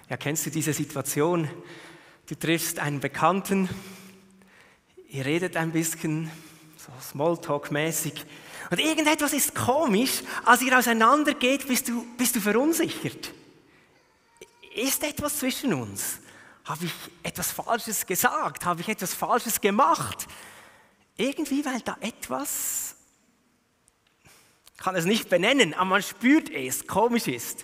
Ja, kennst du diese Situation? Du triffst einen Bekannten, ihr redet ein bisschen, so Smalltalk-mäßig, und irgendetwas ist komisch. Als ihr auseinandergeht, bist du verunsichert. Ist etwas zwischen uns? Habe ich etwas Falsches gesagt? Habe ich etwas Falsches gemacht? Irgendwie, weil da etwas, kann es nicht benennen, aber man spürt es, komisch ist.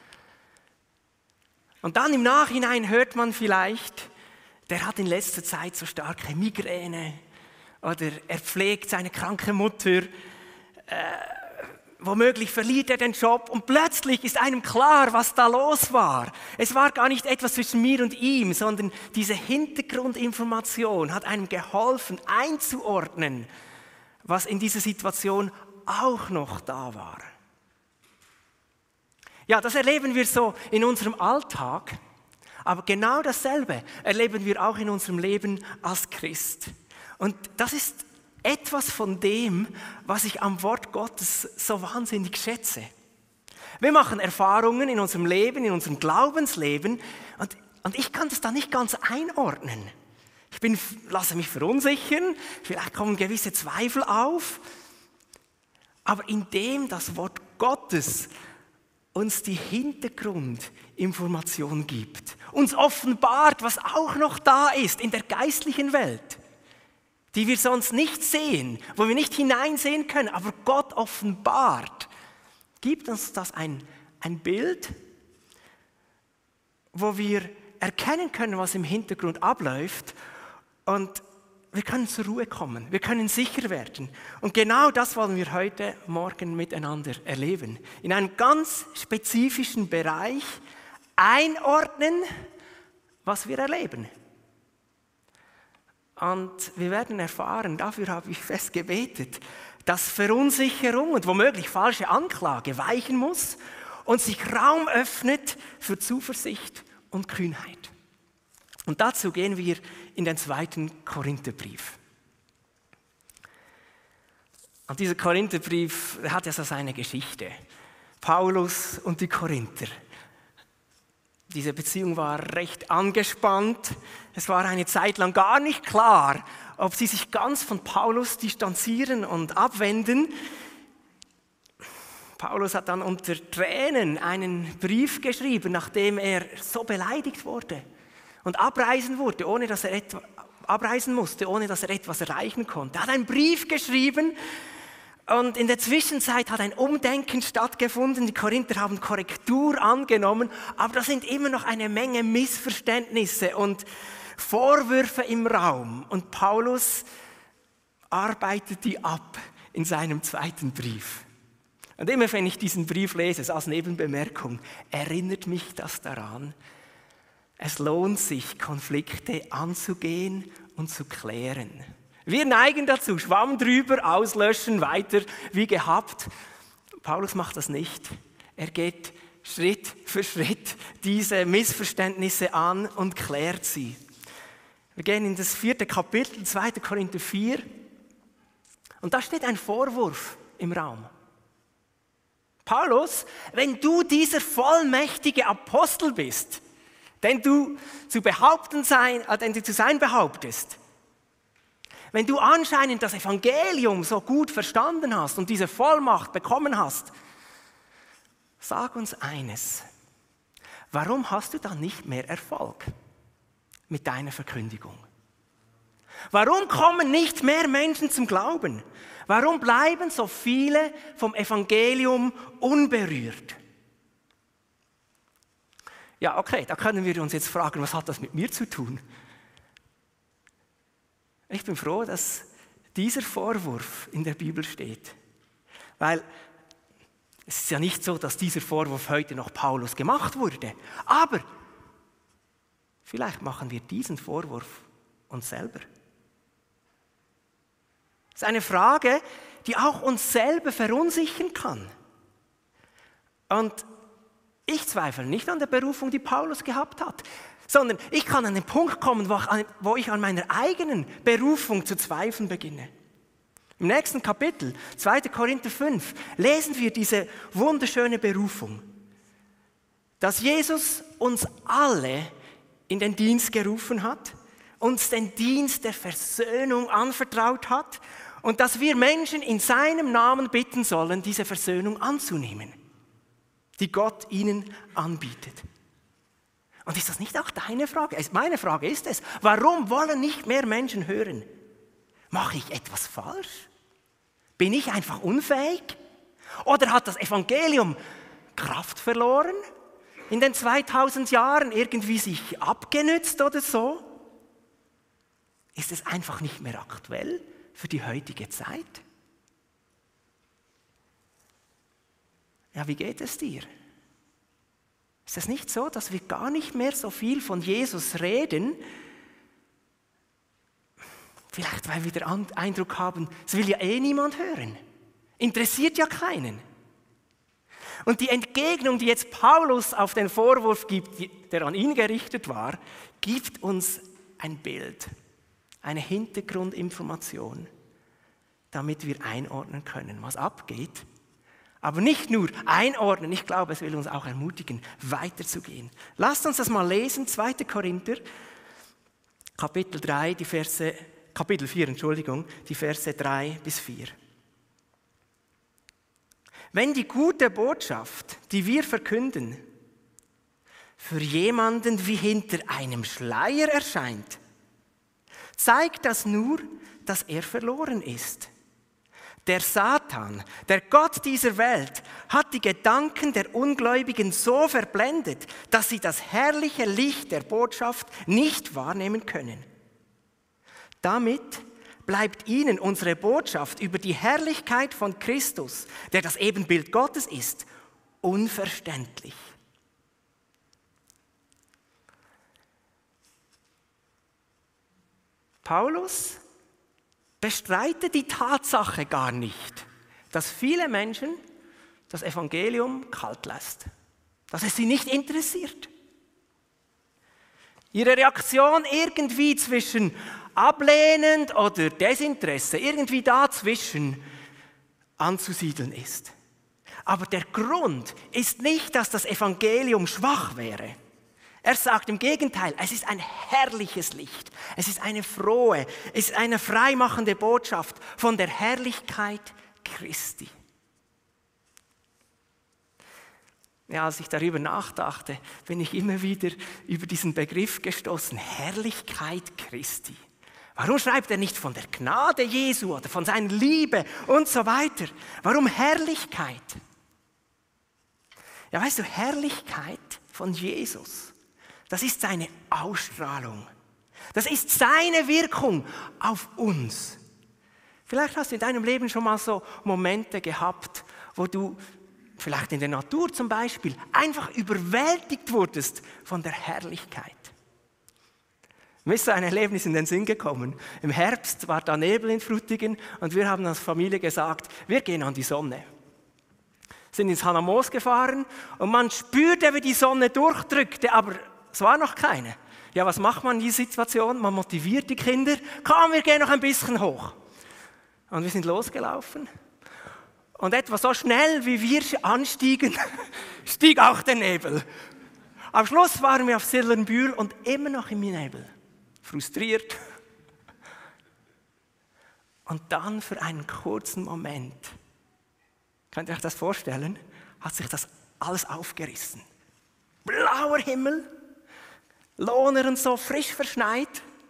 Und dann im Nachhinein hört man vielleicht, der hat in letzter Zeit so starke Migräne oder er pflegt seine kranke Mutter, womöglich verliert er den Job und plötzlich ist einem klar, was da los war. Es war gar nicht etwas zwischen mir und ihm, sondern diese Hintergrundinformation hat einem geholfen einzuordnen, was in dieser Situation auch noch da war. Ja, das erleben wir so in unserem Alltag, aber genau dasselbe erleben wir auch in unserem Leben als Christ. Und das ist etwas von dem, was ich am Wort Gottes so wahnsinnig schätze. Wir machen Erfahrungen in unserem Leben, in unserem Glaubensleben und ich kann das da nicht ganz einordnen. Lasse mich verunsichern, vielleicht kommen gewisse Zweifel auf, aber indem das Wort Gottes uns die Hintergrundinformation gibt, uns offenbart, was auch noch da ist in der geistlichen Welt, die wir sonst nicht sehen, wo wir nicht hineinsehen können, aber Gott offenbart, gibt uns das ein Bild, wo wir erkennen können, was im Hintergrund abläuft und wir können zur Ruhe kommen, wir können sicher werden. Und genau das wollen wir heute Morgen miteinander erleben. In einem ganz spezifischen Bereich einordnen, was wir erleben. Und wir werden erfahren, dafür habe ich fest gebetet, dass Verunsicherung und womöglich falsche Anklage weichen muss und sich Raum öffnet für Zuversicht und Kühnheit. Und dazu gehen wir in den 2. Korintherbrief. Und dieser Korintherbrief hat ja so seine Geschichte. Paulus und die Korinther. Diese Beziehung war recht angespannt. Es war eine Zeit lang gar nicht klar, ob sie sich ganz von Paulus distanzieren und abwenden. Paulus hat dann unter Tränen einen Brief geschrieben, nachdem er so beleidigt wurde und abreisen musste, ohne dass er etwas erreichen konnte. Er hat einen Brief geschrieben. Und in der Zwischenzeit hat ein Umdenken stattgefunden, die Korinther haben Korrektur angenommen, aber da sind immer noch eine Menge Missverständnisse und Vorwürfe im Raum. Und Paulus arbeitet die ab in seinem 2. Brief. Und immer wenn ich diesen Brief lese, als Nebenbemerkung, erinnert mich das daran, es lohnt sich, Konflikte anzugehen und zu klären. Wir neigen dazu, Schwamm drüber, auslöschen, weiter wie gehabt. Paulus macht das nicht. Er geht Schritt für Schritt diese Missverständnisse an und klärt sie. Wir gehen in das 4. Kapitel, 2. Korinther 4. Und da steht ein Vorwurf im Raum. Paulus, wenn du dieser vollmächtige Apostel bist, den du zu sein behauptest, wenn du anscheinend das Evangelium so gut verstanden hast und diese Vollmacht bekommen hast, sag uns eines. Warum hast du dann nicht mehr Erfolg mit deiner Verkündigung? Warum kommen nicht mehr Menschen zum Glauben? Warum bleiben so viele vom Evangelium unberührt? Ja, okay, da können wir uns jetzt fragen, was hat das mit mir zu tun? Ich bin froh, dass dieser Vorwurf in der Bibel steht. Weil es ist ja nicht so, dass dieser Vorwurf heute noch Paulus gemacht wurde. Aber vielleicht machen wir diesen Vorwurf uns selber. Das ist eine Frage, die auch uns selber verunsichern kann. Und ich zweifle nicht an der Berufung, die Paulus gehabt hat, sondern ich kann an den Punkt kommen, wo ich an meiner eigenen Berufung zu zweifeln beginne. Im nächsten Kapitel, 2. Korinther 5, lesen wir diese wunderschöne Berufung. dass Jesus uns alle in den Dienst gerufen hat, uns den Dienst der Versöhnung anvertraut hat und dass wir Menschen in seinem Namen bitten sollen, diese Versöhnung anzunehmen, die Gott ihnen anbietet. Und ist das nicht auch deine Frage? Meine Frage ist es, warum wollen nicht mehr Menschen hören? Mache ich etwas falsch? Bin ich einfach unfähig? Oder hat das Evangelium Kraft verloren? In den 2000 Jahren irgendwie sich abgenützt oder so? Ist es einfach nicht mehr aktuell für die heutige Zeit? Ja, wie geht es dir? Ist es nicht so, dass wir gar nicht mehr so viel von Jesus reden? Vielleicht, weil wir den Eindruck haben, es will ja eh niemand hören. Interessiert ja keinen. Und die Entgegnung, die jetzt Paulus auf den Vorwurf gibt, der an ihn gerichtet war, gibt uns ein Bild, eine Hintergrundinformation, damit wir einordnen können, was abgeht. Aber nicht nur einordnen, ich glaube, es will uns auch ermutigen, weiterzugehen. Lasst uns das mal lesen, 2. Korinther, Kapitel 4, die Verse 3 bis 4. Wenn die gute Botschaft, die wir verkünden, für jemanden wie hinter einem Schleier erscheint, zeigt das nur, dass er verloren ist. Der Satan, der Gott dieser Welt, hat die Gedanken der Ungläubigen so verblendet, dass sie das herrliche Licht der Botschaft nicht wahrnehmen können. Damit bleibt ihnen unsere Botschaft über die Herrlichkeit von Christus, der das Ebenbild Gottes ist, unverständlich. Paulus bestreitet die Tatsache gar nicht, dass viele Menschen das Evangelium kalt lässt, dass es sie nicht interessiert. Ihre Reaktion irgendwie zwischen ablehnend oder Desinteresse, irgendwie dazwischen anzusiedeln ist. Aber der Grund ist nicht, dass das Evangelium schwach wäre. Er sagt im Gegenteil, es ist ein herrliches Licht, es ist eine frohe, es ist eine freimachende Botschaft von der Herrlichkeit Christi. Ja, als ich darüber nachdachte, bin ich immer wieder über diesen Begriff gestoßen, Herrlichkeit Christi. Warum schreibt er nicht von der Gnade Jesu oder von seiner Liebe und so weiter? Warum Herrlichkeit? Ja, weißt du, Herrlichkeit von Jesus, das ist seine Ausstrahlung. Das ist seine Wirkung auf uns. Vielleicht hast du in deinem Leben schon mal so Momente gehabt, wo du vielleicht in der Natur zum Beispiel einfach überwältigt wurdest von der Herrlichkeit. Mir ist so ein Erlebnis in den Sinn gekommen. Im Herbst war da Nebel in Frutigen und wir haben als Familie gesagt, wir gehen an die Sonne. Sind ins Hannah-Moos gefahren und man spürte, wie die Sonne durchdrückte, aber es war noch keine. Ja, was macht man in dieser Situation? Man motiviert die Kinder. Komm, wir gehen noch ein bisschen hoch. Und wir sind losgelaufen. Und etwa so schnell, wie wir anstiegen, stieg auch der Nebel. Am Schluss waren wir auf Sillenbühl und immer noch im Nebel. Frustriert. Und dann für einen kurzen Moment, könnt ihr euch das vorstellen, hat sich das alles aufgerissen. Blauer Himmel, Lohner und so frisch verschneit,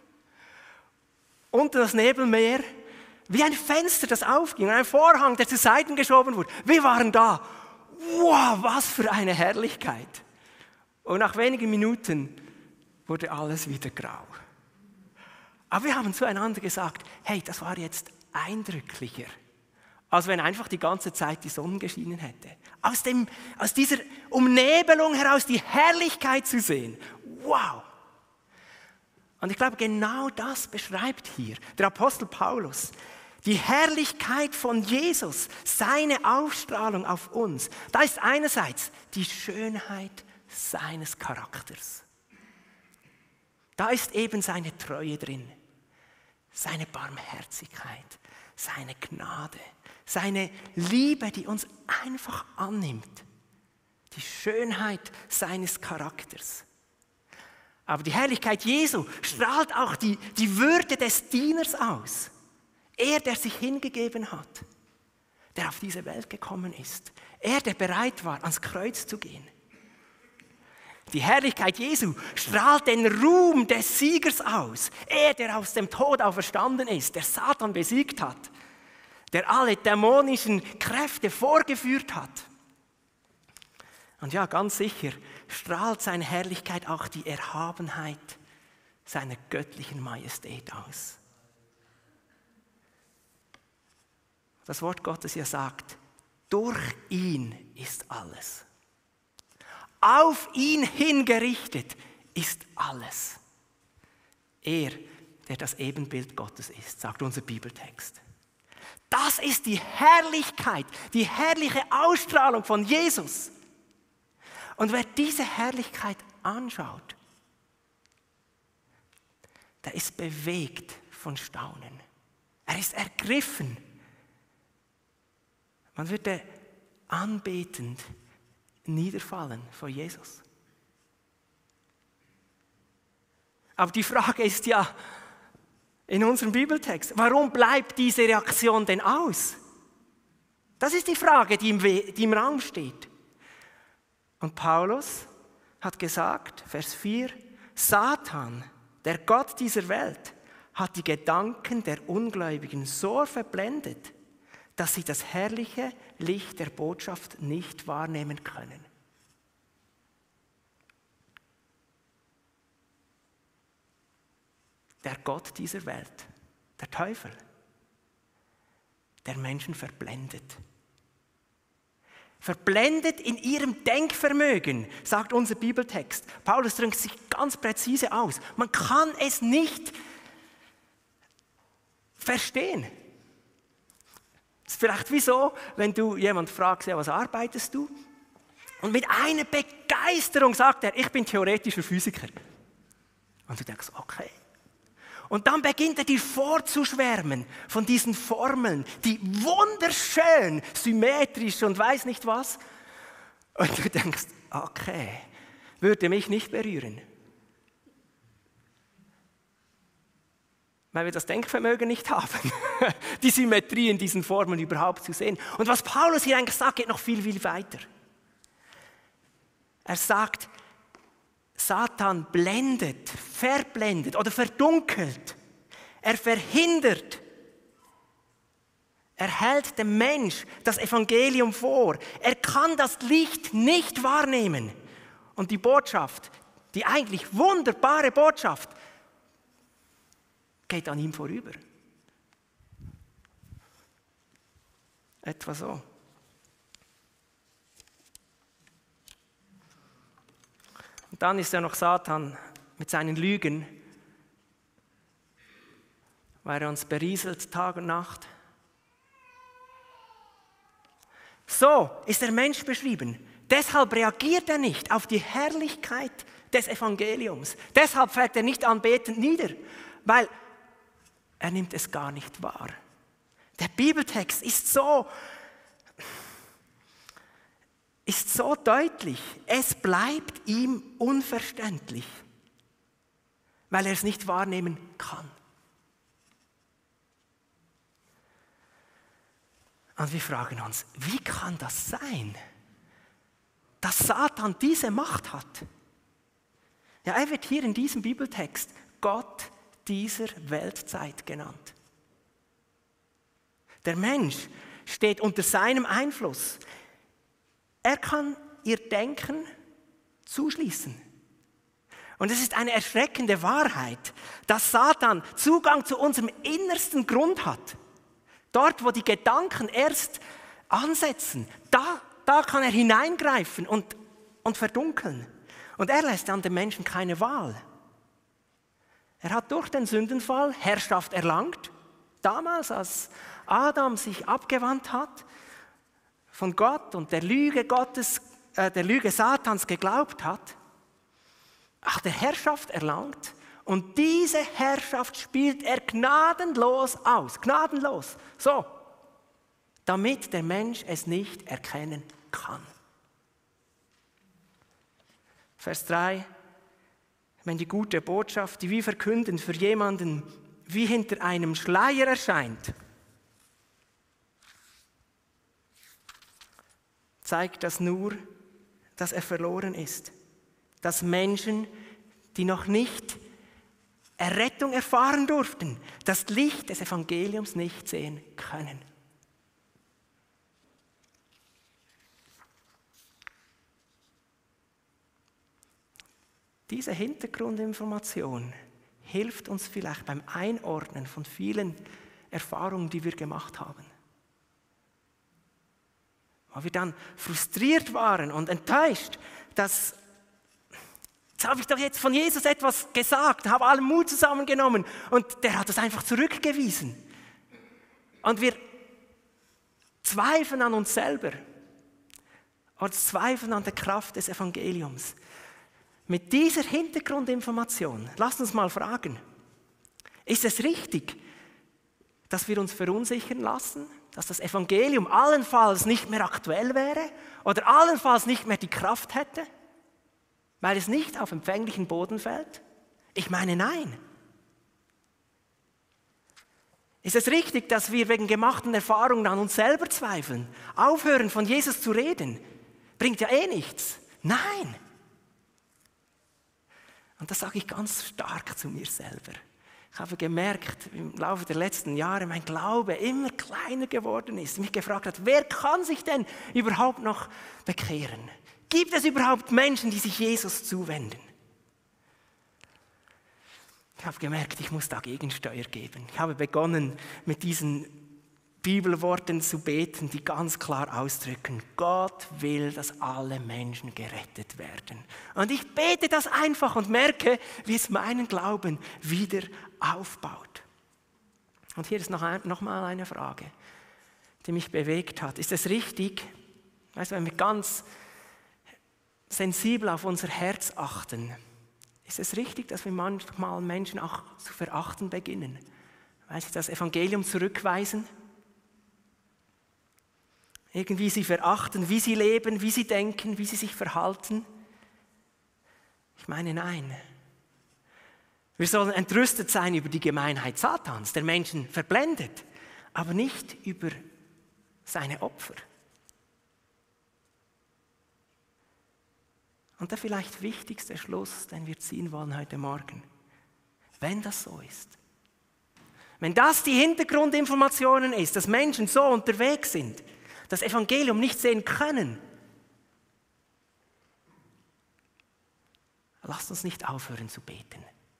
unter das Nebelmeer, wie ein Fenster, das aufging, ein Vorhang, der zu Seiten geschoben wurde. Wir waren da. Wow, was für eine Herrlichkeit. Und nach wenigen Minuten wurde alles wieder grau. Aber wir haben zueinander gesagt, hey, das war jetzt eindrücklicher, als wenn einfach die ganze Zeit die Sonne geschienen hätte. Aus dieser Umnebelung heraus die Herrlichkeit zu sehen. Wow! Und ich glaube, genau das beschreibt hier der Apostel Paulus. Die Herrlichkeit von Jesus, seine Ausstrahlung auf uns. Da ist einerseits die Schönheit seines Charakters. Da ist eben seine Treue drin, seine Barmherzigkeit, seine Gnade, seine Liebe, die uns einfach annimmt, die Schönheit seines Charakters. Aber die Herrlichkeit Jesu strahlt auch die Würde des Dieners aus. Er, der sich hingegeben hat, der auf diese Welt gekommen ist. Er, der bereit war, ans Kreuz zu gehen. Die Herrlichkeit Jesu strahlt den Ruhm des Siegers aus. Er, der aus dem Tod auferstanden ist, der Satan besiegt hat, der alle dämonischen Kräfte vorgeführt hat. Und ja, ganz sicher strahlt seine Herrlichkeit auch die Erhabenheit seiner göttlichen Majestät aus. Das Wort Gottes ja sagt, durch ihn ist alles. Auf ihn hingerichtet ist alles. Er, der das Ebenbild Gottes ist, sagt unser Bibeltext. Das ist die Herrlichkeit, die herrliche Ausstrahlung von Jesus. Und wer diese Herrlichkeit anschaut, der ist bewegt von Staunen. Er ist ergriffen. Man würde anbetend niederfallen vor Jesus. Aber die Frage ist ja in unserem Bibeltext, warum bleibt diese Reaktion denn aus? Das ist die Frage, die im Raum steht. Und Paulus hat gesagt, Vers 4, Satan, der Gott dieser Welt, hat die Gedanken der Ungläubigen so verblendet, dass sie das herrliche Licht der Botschaft nicht wahrnehmen können. Der Gott dieser Welt, der Teufel, der Menschen verblendet. Verblendet in ihrem Denkvermögen, sagt unser Bibeltext. Paulus drückt sich ganz präzise aus. Man kann es nicht verstehen. Es ist vielleicht wie so, wenn du jemand fragst, ja, was arbeitest du? Und mit einer Begeisterung sagt er, ich bin theoretischer Physiker. Und du denkst, okay. Und dann beginnt er dir vorzuschwärmen von diesen Formeln, die wunderschön, symmetrisch und weiß nicht was. Und du denkst, okay, würde mich nicht berühren. Weil wir das Denkvermögen nicht haben, die Symmetrie in diesen Formen überhaupt zu sehen. Und was Paulus hier eigentlich sagt, geht noch viel, viel weiter. Er sagt, Satan blendet, verblendet oder verdunkelt. Er verhindert. Er hält dem Mensch das Evangelium vor. Er kann das Licht nicht wahrnehmen. Und die Botschaft, die eigentlich wunderbare Botschaft, geht an ihm vorüber. Etwa so. Und dann ist ja noch Satan mit seinen Lügen, weil er uns berieselt Tag und Nacht. So ist der Mensch beschrieben. Deshalb reagiert er nicht auf die Herrlichkeit des Evangeliums. Deshalb fällt er nicht anbetend nieder, weil er nimmt es gar nicht wahr. Der Bibeltext ist so deutlich. Es bleibt ihm unverständlich, weil er es nicht wahrnehmen kann. Und wir fragen uns, wie kann das sein, dass Satan diese Macht hat? Ja, er wird hier in diesem Bibeltext Gott dieser Weltzeit genannt. Der Mensch steht unter seinem Einfluss. Er kann ihr Denken zuschließen. Und es ist eine erschreckende Wahrheit, dass Satan Zugang zu unserem innersten Grund hat. Dort, wo die Gedanken erst ansetzen, da kann er hineingreifen und verdunkeln. Und er lässt dann dem Menschen keine Wahl. Er hat durch den Sündenfall Herrschaft erlangt. Damals, als Adam sich abgewandt hat von Gott und der Lüge Satans geglaubt hat, hat er Herrschaft erlangt. Und diese Herrschaft spielt er gnadenlos aus. Gnadenlos. So. Damit der Mensch es nicht erkennen kann. Vers 3. Wenn die gute Botschaft, die wir verkünden, für jemanden wie hinter einem Schleier erscheint, zeigt das nur, dass er verloren ist. Dass Menschen, die noch nicht Errettung erfahren durften, das Licht des Evangeliums nicht sehen können. Diese Hintergrundinformation hilft uns vielleicht beim Einordnen von vielen Erfahrungen, die wir gemacht haben. Weil wir dann frustriert waren und enttäuscht, dass jetzt habe ich doch jetzt von Jesus etwas gesagt, habe allen Mut zusammengenommen und der hat es einfach zurückgewiesen. Und wir zweifeln an uns selber und zweifeln an der Kraft des Evangeliums. Mit dieser Hintergrundinformation, lasst uns mal fragen, ist es richtig, dass wir uns verunsichern lassen, dass das Evangelium allenfalls nicht mehr aktuell wäre oder allenfalls nicht mehr die Kraft hätte, weil es nicht auf empfänglichen Boden fällt? Ich meine, nein. Ist es richtig, dass wir wegen gemachten Erfahrungen an uns selber zweifeln, aufhören von Jesus zu reden? Bringt ja eh nichts. Nein. Und das sage ich ganz stark zu mir selber. Ich habe gemerkt, im Laufe der letzten Jahre, mein Glaube immer kleiner geworden ist. Mich gefragt hat, wer kann sich denn überhaupt noch bekehren? Gibt es überhaupt Menschen, die sich Jesus zuwenden? Ich habe gemerkt, ich muss da Gegensteuer geben. Ich habe begonnen, mit diesen Bibelworten zu beten, die ganz klar ausdrücken, Gott will, dass alle Menschen gerettet werden. Und ich bete das einfach und merke, wie es meinen Glauben wieder aufbaut. Und hier ist noch mal eine Frage, die mich bewegt hat. Ist es richtig, wenn wir ganz sensibel auf unser Herz achten, ist es richtig, dass wir manchmal Menschen auch zu verachten beginnen, weil sie das Evangelium zurückweisen? Irgendwie sie verachten, wie sie leben, wie sie denken, wie sie sich verhalten? Ich meine, nein. Wir sollen entrüstet sein über die Gemeinheit Satans, der Menschen verblendet, aber nicht über seine Opfer. Und der vielleicht wichtigste Schluss, den wir ziehen wollen heute Morgen, wenn das so ist, wenn das die Hintergrundinformationen ist, dass Menschen so unterwegs sind, das Evangelium nicht sehen können, lasst uns nicht aufhören zu beten.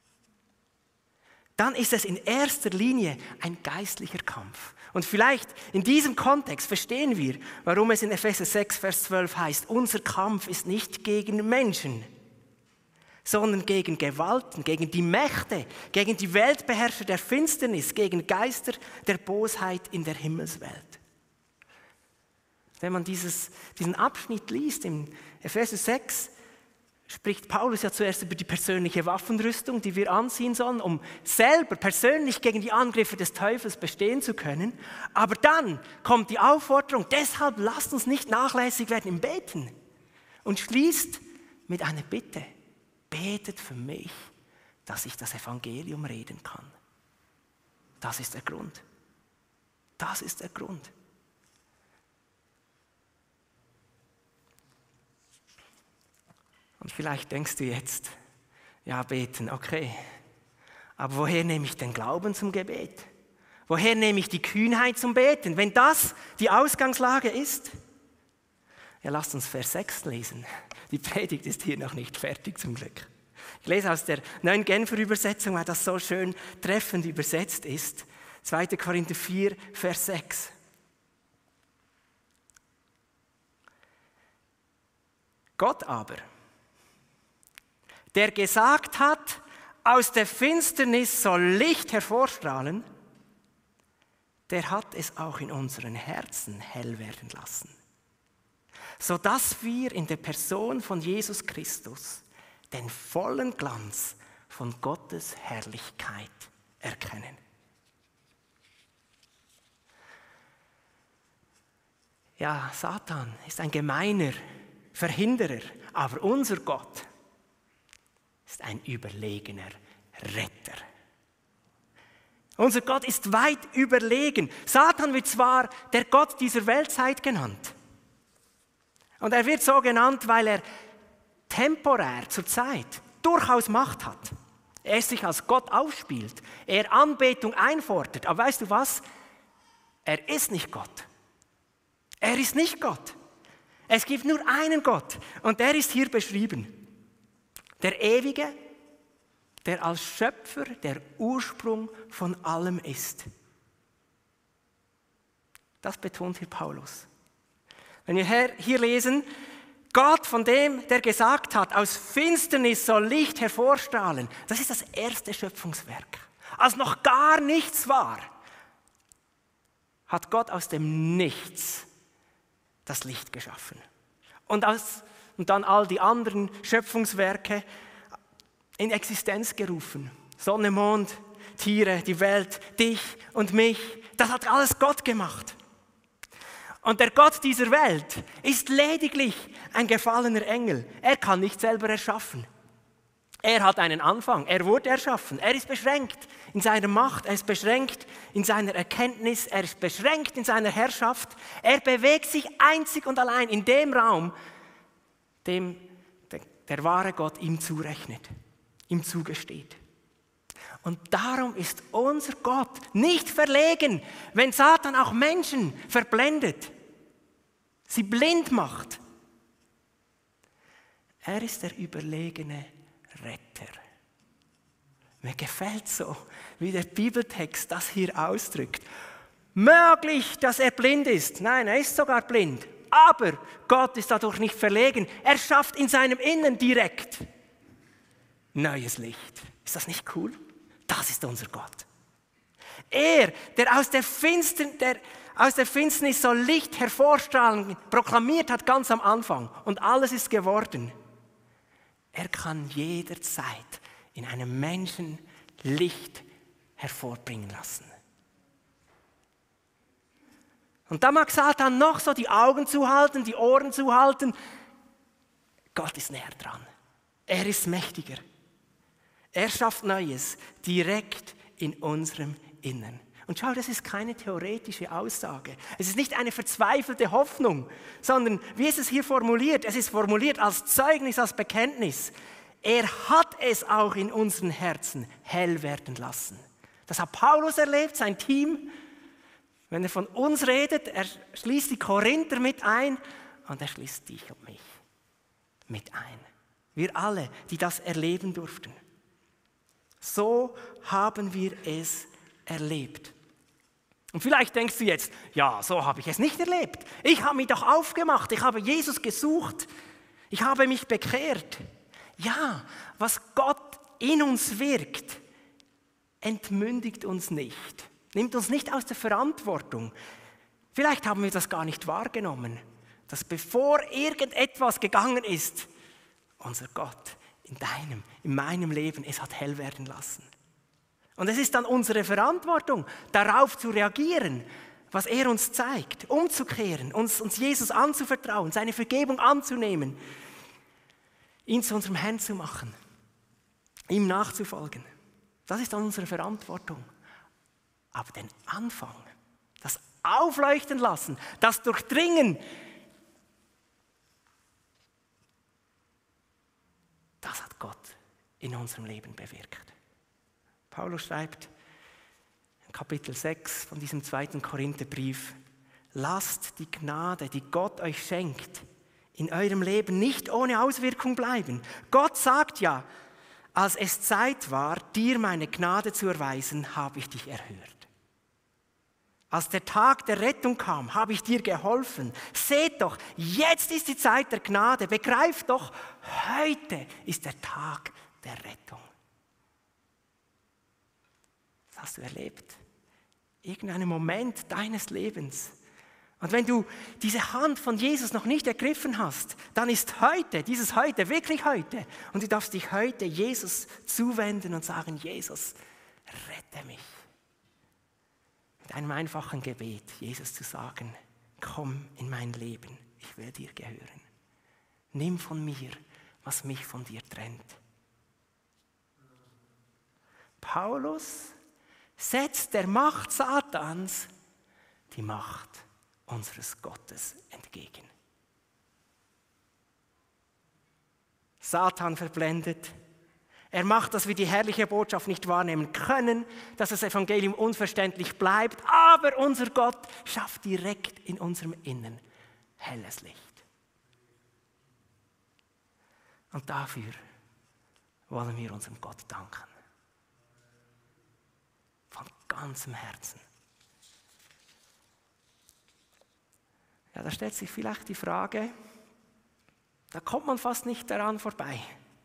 Dann ist es in erster Linie ein geistlicher Kampf. Und vielleicht in diesem Kontext verstehen wir, warum es in Epheser 6, Vers 12 heißt, unser Kampf ist nicht gegen Menschen, sondern gegen Gewalten, gegen die Mächte, gegen die Weltbeherrscher der Finsternis, gegen Geister der Bosheit in der Himmelswelt. Wenn man diesen Abschnitt liest, in Epheser 6, spricht Paulus ja zuerst über die persönliche Waffenrüstung, die wir anziehen sollen, um selber persönlich gegen die Angriffe des Teufels bestehen zu können. Aber dann kommt die Aufforderung, deshalb lasst uns nicht nachlässig werden im Beten. Und schließt mit einer Bitte, betet für mich, dass ich das Evangelium reden kann. Das ist der Grund. Das ist der Grund. Und vielleicht denkst du jetzt, ja, beten, okay, aber woher nehme ich den Glauben zum Gebet? Woher nehme ich die Kühnheit zum Beten? Wenn das die Ausgangslage ist, ja, lasst uns Vers 6 lesen. Die Predigt ist hier noch nicht fertig zum Glück. Ich lese aus der Neuen Genfer Übersetzung, weil das so schön treffend übersetzt ist. 2. Korinther 4, Vers 6. Gott aber, der gesagt hat, aus der Finsternis soll Licht hervorstrahlen, der hat es auch in unseren Herzen hell werden lassen, sodass wir in der Person von Jesus Christus den vollen Glanz von Gottes Herrlichkeit erkennen. Ja, Satan ist ein gemeiner Verhinderer, aber unser Gott, ist ein überlegener Retter. Unser Gott ist weit überlegen. Satan wird zwar der Gott dieser Weltzeit genannt. Und er wird so genannt, weil er temporär zur Zeit durchaus Macht hat. Er sich als Gott aufspielt, er Anbetung einfordert. Aber weißt du was? Er ist nicht Gott. Er ist nicht Gott. Es gibt nur einen Gott und der ist hier beschrieben. Der Ewige, der als Schöpfer der Ursprung von allem ist. Das betont hier Paulus. Wenn wir hier lesen, Gott, von dem, der gesagt hat, aus Finsternis soll Licht hervorstrahlen, das ist das erste Schöpfungswerk. Als noch gar nichts war, hat Gott aus dem Nichts das Licht geschaffen. Und dann all die anderen Schöpfungswerke in Existenz gerufen. Sonne, Mond, Tiere, die Welt, dich und mich. Das hat alles Gott gemacht. Und der Gott dieser Welt ist lediglich ein gefallener Engel. Er kann nicht selber erschaffen. Er hat einen Anfang, er wurde erschaffen. Er ist beschränkt in seiner Macht, er ist beschränkt in seiner Erkenntnis, er ist beschränkt in seiner Herrschaft. Er bewegt sich einzig und allein in dem Raum, dem der wahre Gott ihm zurechnet, ihm zugesteht. Und darum ist unser Gott nicht verlegen, wenn Satan auch Menschen verblendet, sie blind macht. Er ist der überlegene Retter. Mir gefällt so, wie der Bibeltext das hier ausdrückt. Möglich, dass er blind ist. Nein, er ist sogar blind. Aber Gott ist dadurch nicht verlegen. Er schafft in seinem Innern direkt neues Licht. Ist das nicht cool? Das ist unser Gott. Er, der aus der Finsternis soll Licht hervorstrahlen, proklamiert hat ganz am Anfang. Und alles ist geworden. Er kann jederzeit in einem Menschen Licht hervorbringen lassen. Und da mag Satan noch so die Augen zuhalten, die Ohren zuhalten. Gott ist näher dran. Er ist mächtiger. Er schafft Neues direkt in unserem Innern. Und schau, das ist keine theoretische Aussage. Es ist nicht eine verzweifelte Hoffnung, sondern wie ist es hier formuliert? Es ist formuliert als Zeugnis, als Bekenntnis. Er hat es auch in unseren Herzen hell werden lassen. Das hat Paulus erlebt, sein Team. Wenn er von uns redet, er schließt die Korinther mit ein und er schließt dich und mich mit ein. Wir alle, die das erleben durften. So haben wir es erlebt. Und vielleicht denkst du jetzt, ja, so habe ich es nicht erlebt. Ich habe mich doch aufgemacht, ich habe Jesus gesucht, ich habe mich bekehrt. Ja, was Gott in uns wirkt, entmündigt uns nicht, nimmt uns nicht aus der Verantwortung. Vielleicht haben wir das gar nicht wahrgenommen, dass bevor irgendetwas gegangen ist, unser Gott in meinem Leben, es hat hell werden lassen. Und es ist dann unsere Verantwortung, darauf zu reagieren, was er uns zeigt, umzukehren, uns Jesus anzuvertrauen, seine Vergebung anzunehmen, ihn zu unserem Herrn zu machen, ihm nachzufolgen. Das ist dann unsere Verantwortung. Aber den Anfang, das Aufleuchten lassen, das Durchdringen, das hat Gott in unserem Leben bewirkt. Paulus schreibt in Kapitel 6 von diesem 2. Korintherbrief: Lasst die Gnade, die Gott euch schenkt, in eurem Leben nicht ohne Auswirkung bleiben. Gott sagt ja, als es Zeit war, dir meine Gnade zu erweisen, habe ich dich erhört. Als der Tag der Rettung kam, habe ich dir geholfen. Seht doch, jetzt ist die Zeit der Gnade. Begreift doch, heute ist der Tag der Rettung. Das hast du erlebt. Irgendeinen Moment deines Lebens. Und wenn du diese Hand von Jesus noch nicht ergriffen hast, dann ist heute, dieses heute, wirklich heute. Und du darfst dich heute Jesus zuwenden und sagen: Jesus, rette mich. Mit einem einfachen Gebet, Jesus zu sagen: Komm in mein Leben, ich will dir gehören. Nimm von mir, was mich von dir trennt. Paulus setzt der Macht Satans die Macht unseres Gottes entgegen. Satan verblendet. Er macht, dass wir die herrliche Botschaft nicht wahrnehmen können, dass das Evangelium unverständlich bleibt, aber unser Gott schafft direkt in unserem Innern helles Licht. Und dafür wollen wir unserem Gott danken. Von ganzem Herzen. Ja, da stellt sich vielleicht die Frage, da kommt man fast nicht daran vorbei.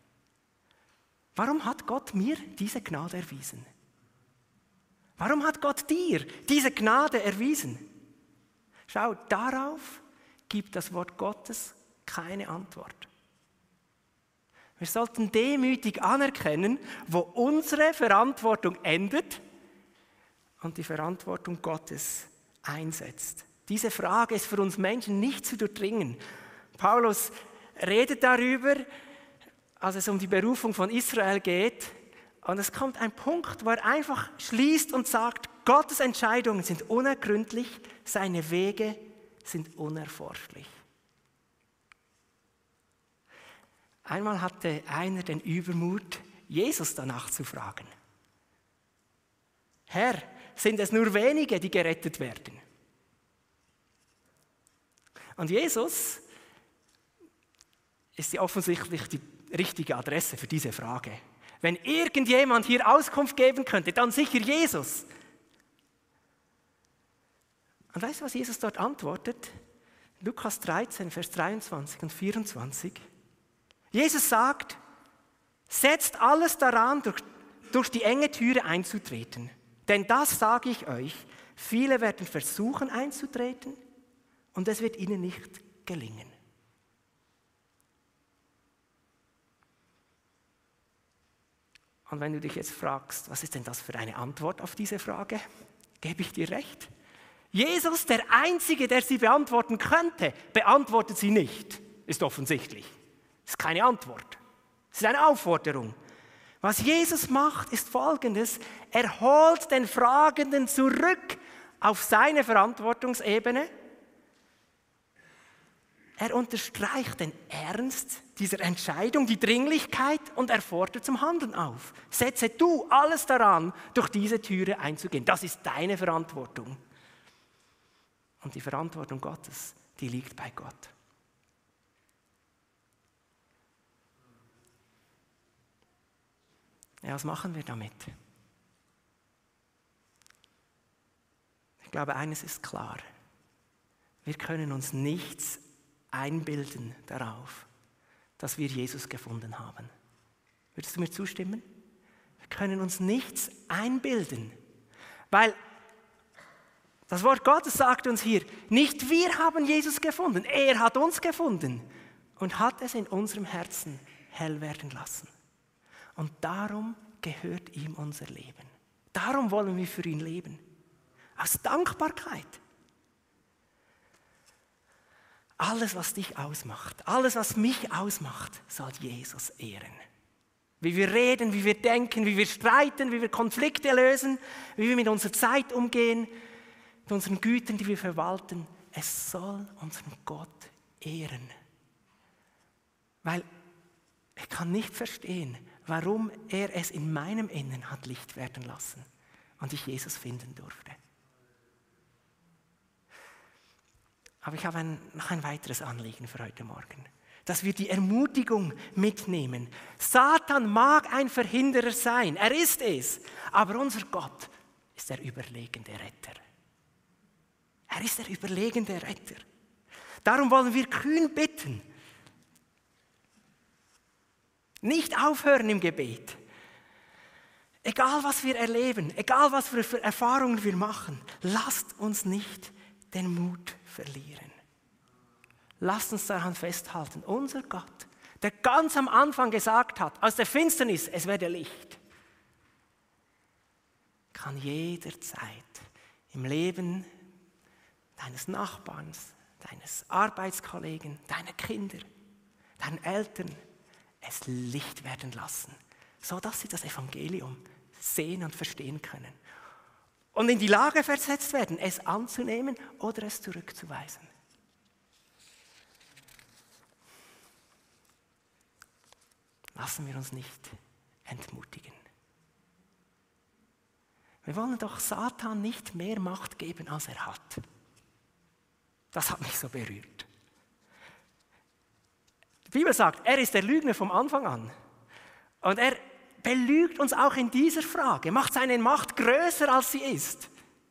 Warum hat Gott mir diese Gnade erwiesen? Warum hat Gott dir diese Gnade erwiesen? Schau, darauf gibt das Wort Gottes keine Antwort. Wir sollten demütig anerkennen, wo unsere Verantwortung endet und die Verantwortung Gottes einsetzt. Diese Frage ist für uns Menschen nicht zu durchdringen. Paulus redet darüber, als es um die Berufung von Israel geht. Und es kommt ein Punkt, wo er einfach schließt und sagt, Gottes Entscheidungen sind unergründlich, seine Wege sind unerforschlich. Einmal hatte einer den Übermut, Jesus danach zu fragen. Herr, sind es nur wenige, die gerettet werden? Und Jesus ist ja offensichtlich die richtige Adresse für diese Frage. Wenn irgendjemand hier Auskunft geben könnte, dann sicher Jesus. Und weißt du, was Jesus dort antwortet? Lukas 13, Vers 23 und 24. Jesus sagt, setzt alles daran, durch die enge Türe einzutreten. Denn das sage ich euch, viele werden versuchen einzutreten und es wird ihnen nicht gelingen. Und wenn du dich jetzt fragst, was ist denn das für eine Antwort auf diese Frage, gebe ich dir recht. Jesus, der Einzige, der sie beantworten könnte, beantwortet sie nicht. Ist offensichtlich. Ist keine Antwort. Es ist eine Aufforderung. Was Jesus macht, ist Folgendes. Er holt den Fragenden zurück auf seine Verantwortungsebene. Er unterstreicht den Ernst dieser Entscheidung, die Dringlichkeit und er fordert zum Handeln auf. Setze du alles daran, durch diese Türe einzugehen. Das ist deine Verantwortung. Und die Verantwortung Gottes, die liegt bei Gott. Ja, was machen wir damit? Ich glaube, eines ist klar. Wir können uns nichts einbilden darauf, dass wir Jesus gefunden haben. Würdest du mir zustimmen? Wir können uns nichts einbilden, weil das Wort Gottes sagt uns hier, nicht wir haben Jesus gefunden, er hat uns gefunden und hat es in unserem Herzen hell werden lassen. Und darum gehört ihm unser Leben. Darum wollen wir für ihn leben. Aus Dankbarkeit. Alles, was dich ausmacht, alles, was mich ausmacht, soll Jesus ehren. Wie wir reden, wie wir denken, wie wir streiten, wie wir Konflikte lösen, wie wir mit unserer Zeit umgehen, mit unseren Gütern, die wir verwalten. Es soll unseren Gott ehren. Weil ich kann nicht verstehen, warum er es in meinem Innern hat Licht werden lassen und ich Jesus finden durfte. Aber ich habe noch ein weiteres Anliegen für heute Morgen, dass wir die Ermutigung mitnehmen. Satan mag ein Verhinderer sein, er ist es, aber unser Gott ist der überlegene Retter. Er ist der überlegene Retter. Darum wollen wir kühn bitten. Nicht aufhören im Gebet. Egal was wir erleben, egal was für Erfahrungen wir machen, lasst uns nicht den Mut verlieren. Lasst uns daran festhalten, unser Gott, der ganz am Anfang gesagt hat, aus der Finsternis, es werde Licht, kann jederzeit im Leben deines Nachbarn, deines Arbeitskollegen, deiner Kinder, deinen Eltern es Licht werden lassen, sodass sie das Evangelium sehen und verstehen können. Und in die Lage versetzt werden, es anzunehmen oder es zurückzuweisen. Lassen wir uns nicht entmutigen. Wir wollen doch Satan nicht mehr Macht geben, als er hat. Das hat mich so berührt. Die Bibel sagt, er ist der Lügner vom Anfang an. Und er belügt uns auch in dieser Frage, macht seine Macht größer, als sie ist.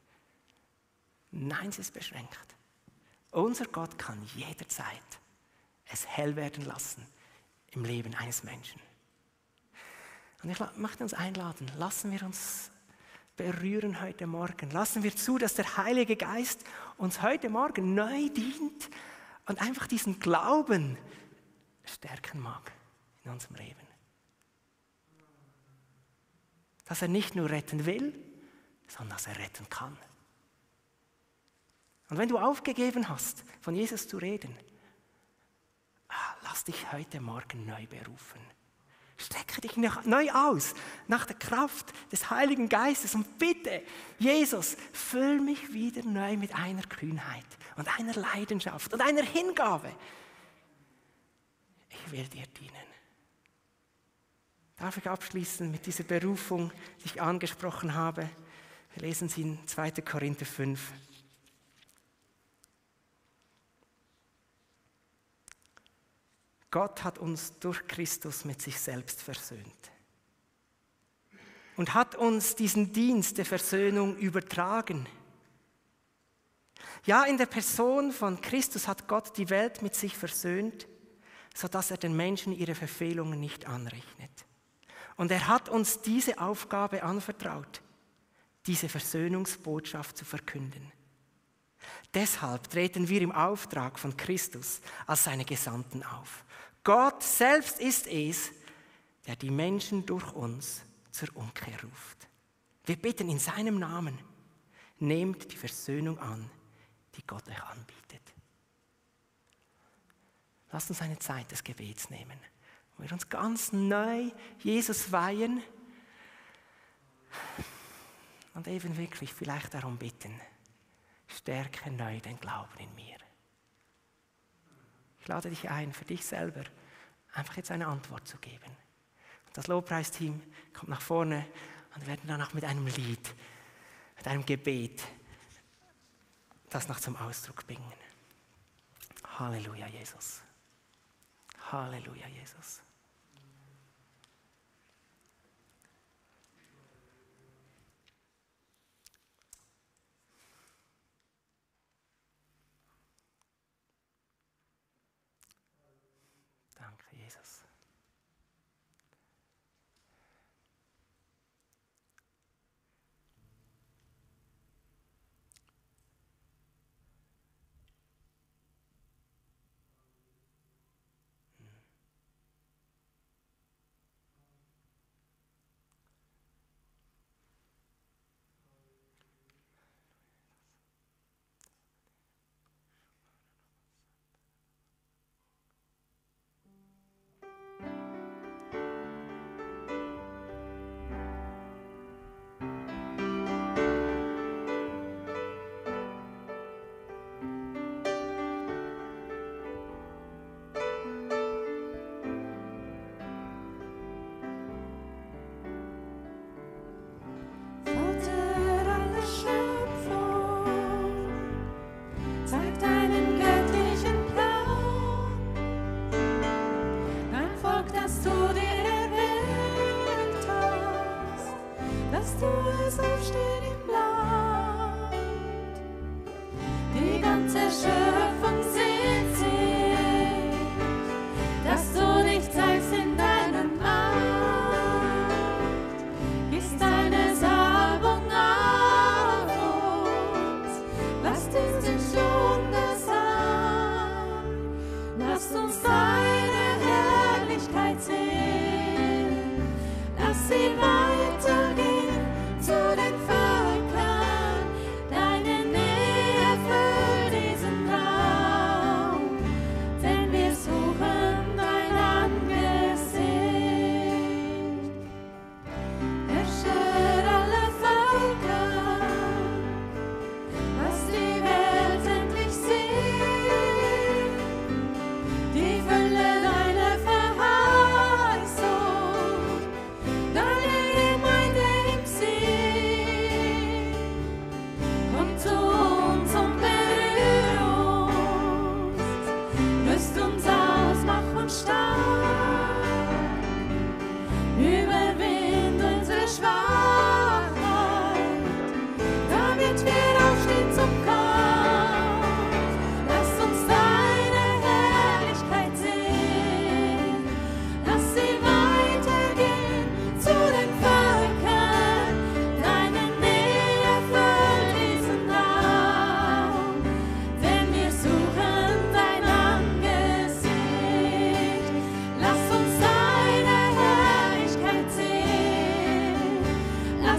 Nein, sie ist beschränkt. Unser Gott kann jederzeit es hell werden lassen im Leben eines Menschen. Und ich möchte uns einladen, lassen wir uns berühren heute Morgen. Lassen wir zu, dass der Heilige Geist uns heute Morgen neu dient und einfach diesen Glauben stärken mag in unserem Leben. Dass er nicht nur retten will, sondern dass er retten kann. Und wenn du aufgegeben hast, von Jesus zu reden, lass dich heute Morgen neu berufen. Strecke dich neu aus nach der Kraft des Heiligen Geistes und bitte, Jesus, füll mich wieder neu mit einer Kühnheit und einer Leidenschaft und einer Hingabe. Ich will dir dienen. Darf ich abschließen mit dieser Berufung, die ich angesprochen habe? Wir lesen sie in 2. Korinther 5. Gott hat uns durch Christus mit sich selbst versöhnt und hat uns diesen Dienst der Versöhnung übertragen. Ja, in der Person von Christus hat Gott die Welt mit sich versöhnt, sodass er den Menschen ihre Verfehlungen nicht anrechnet. Und er hat uns diese Aufgabe anvertraut, diese Versöhnungsbotschaft zu verkünden. Deshalb treten wir im Auftrag von Christus als seine Gesandten auf. Gott selbst ist es, der die Menschen durch uns zur Umkehr ruft. Wir bitten in seinem Namen, nehmt die Versöhnung an, die Gott euch anbietet. Lasst uns eine Zeit des Gebets nehmen, wo wir uns ganz neu Jesus weihen und eben wirklich vielleicht darum bitten, stärke neu den Glauben in mir. Ich lade dich ein, für dich selber einfach jetzt eine Antwort zu geben. Und das Lobpreisteam kommt nach vorne und wir werden dann auch mit einem Lied, mit einem Gebet das noch zum Ausdruck bringen. Halleluja, Jesus. Halleluja, Jesus. Danke, Jesus. Deine Nähe füllt diesen Raum.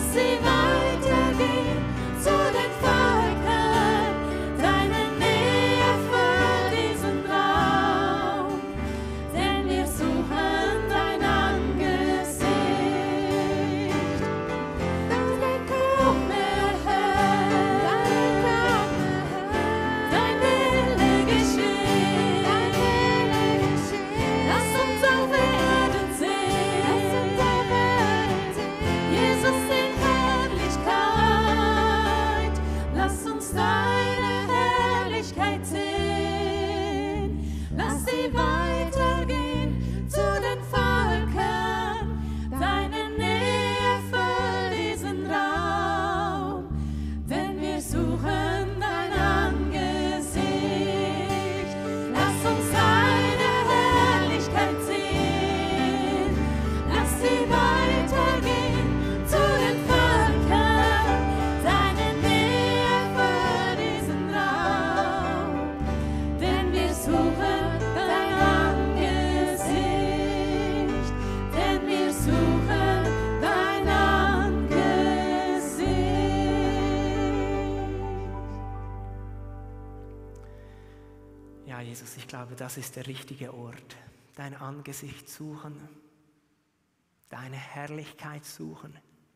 Jesus, ich glaube, das ist der richtige Ort. Dein Angesicht suchen, deine Herrlichkeit suchen.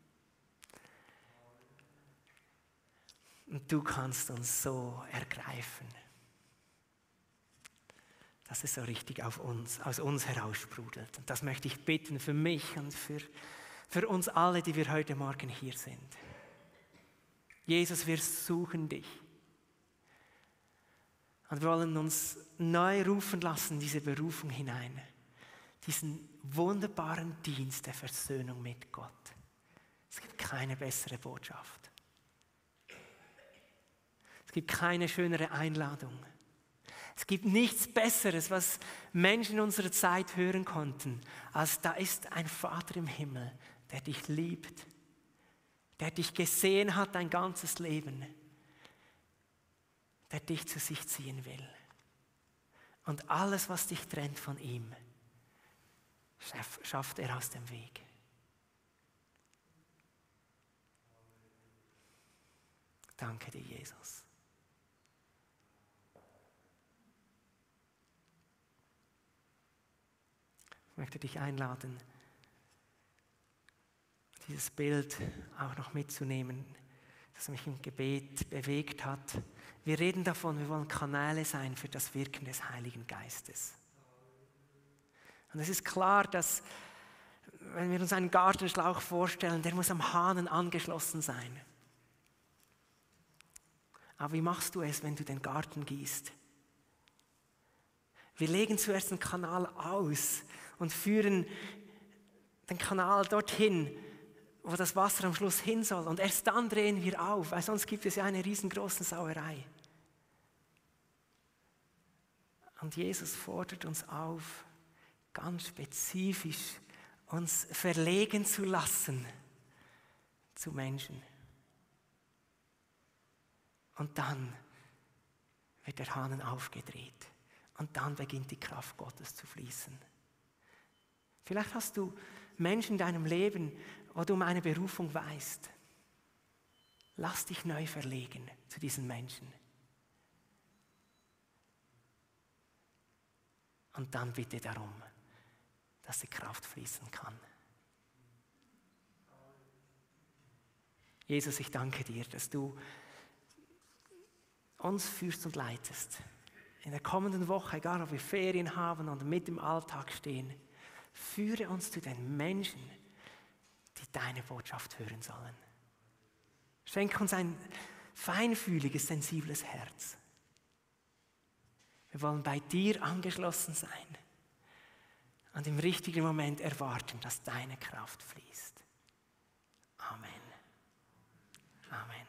Und du kannst uns so ergreifen, dass es so richtig aus uns heraussprudelt. Und das möchte ich bitten für mich und für uns alle, die wir heute Morgen hier sind. Jesus, wir suchen dich. Und wir wollen uns neu rufen lassen, diese Berufung hinein. Diesen wunderbaren Dienst der Versöhnung mit Gott. Es gibt keine bessere Botschaft. Es gibt keine schönere Einladung. Es gibt nichts Besseres, was Menschen in unserer Zeit hören konnten, als da ist ein Vater im Himmel, der dich liebt, der dich gesehen hat dein ganzes Leben, der dich zu sich ziehen will. Und alles, was dich trennt von ihm, schafft er aus dem Weg. Danke dir, Jesus. Ich möchte dich einladen, dieses Bild auch noch mitzunehmen, das mich im Gebet bewegt hat. Wir reden davon, wir wollen Kanäle sein für das Wirken des Heiligen Geistes. Und es ist klar, dass, wenn wir uns einen Gartenschlauch vorstellen, der muss am Hahn angeschlossen sein. Aber wie machst du es, wenn du den Garten gießt? Wir legen zuerst den Kanal aus und führen den Kanal dorthin, wo das Wasser am Schluss hin soll. Und erst dann drehen wir auf, weil sonst gibt es ja eine riesengroße Sauerei. Und Jesus fordert uns auf, ganz spezifisch uns verlegen zu lassen zu Menschen. Und dann wird der Hahn aufgedreht. Und dann beginnt die Kraft Gottes zu fließen. Vielleicht hast du Menschen in deinem Leben, wo du um eine Berufung weißt. Lass dich neu verlegen zu diesen Menschen. Und dann bitte darum, dass die Kraft fließen kann. Jesus, ich danke dir, dass du uns führst und leitest. In der kommenden Woche, egal ob wir Ferien haben oder mit im Alltag stehen, führe uns zu den Menschen, die deine Botschaft hören sollen. Schenk uns ein feinfühliges, sensibles Herz. Wir wollen bei dir angeschlossen sein und im richtigen Moment erwarten, dass deine Kraft fließt. Amen. Amen.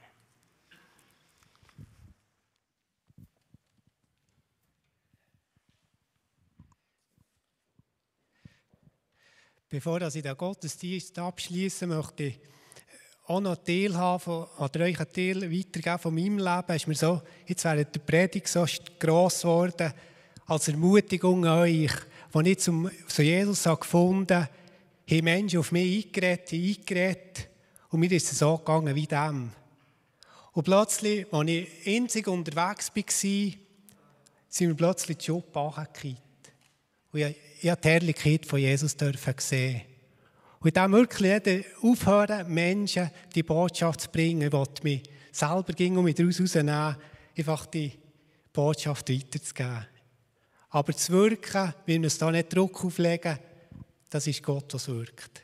Bevor ich den Gottesdienst abschließe, möchte ich auch noch teilhaben oder euch einen Teil weitergeben von meinem Leben. Es ist mir so, jetzt während der Predigt so gross geworden, als Ermutigung an euch, als ich zu Jesus gefunden habe, haben Menschen auf mich eingeredet Und mir ist es so gegangen wie dem. Und plötzlich, als ich einzig unterwegs war, sind wir plötzlich die Schuppe angekehrt. Und ich durfte die Herrlichkeit von Jesus sehen. Und ich darf wirklich aufhören, Menschen die Botschaft zu bringen. Ich wollte mich selber daraus rausnehmen, einfach die Botschaft weiterzugeben. Aber zu wirken, wenn wir uns da nicht Druck auflegen, das ist Gott, was wirkt.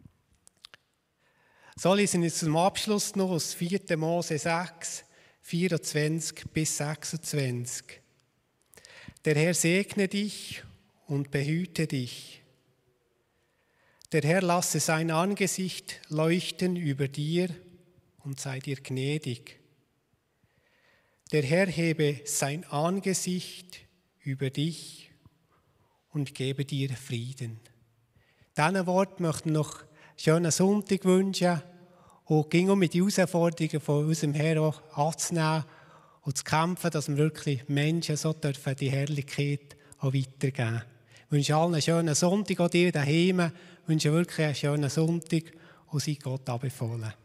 So lesen wir zum Abschluss noch aus 4. Mose 6, 24 bis 26. Der Herr segne dich und behüte dich. Der Herr lasse sein Angesicht leuchten über dir und sei dir gnädig. Der Herr hebe sein Angesicht über dich und gebe dir Frieden. Diesen Wort möchte ich noch einen schönen Sonntag wünschen und ging um mit die Herausforderungen von unserem Herrn auch anzunehmen und zu kämpfen, dass wir wirklich Menschen so dürfen die Herrlichkeit auch weitergeben. Ich wünsche allen einen schönen Sonntag, auch dir daheim. Ich wünsche wirklich einen schönen Sonntag und sei Gott anbefohlen.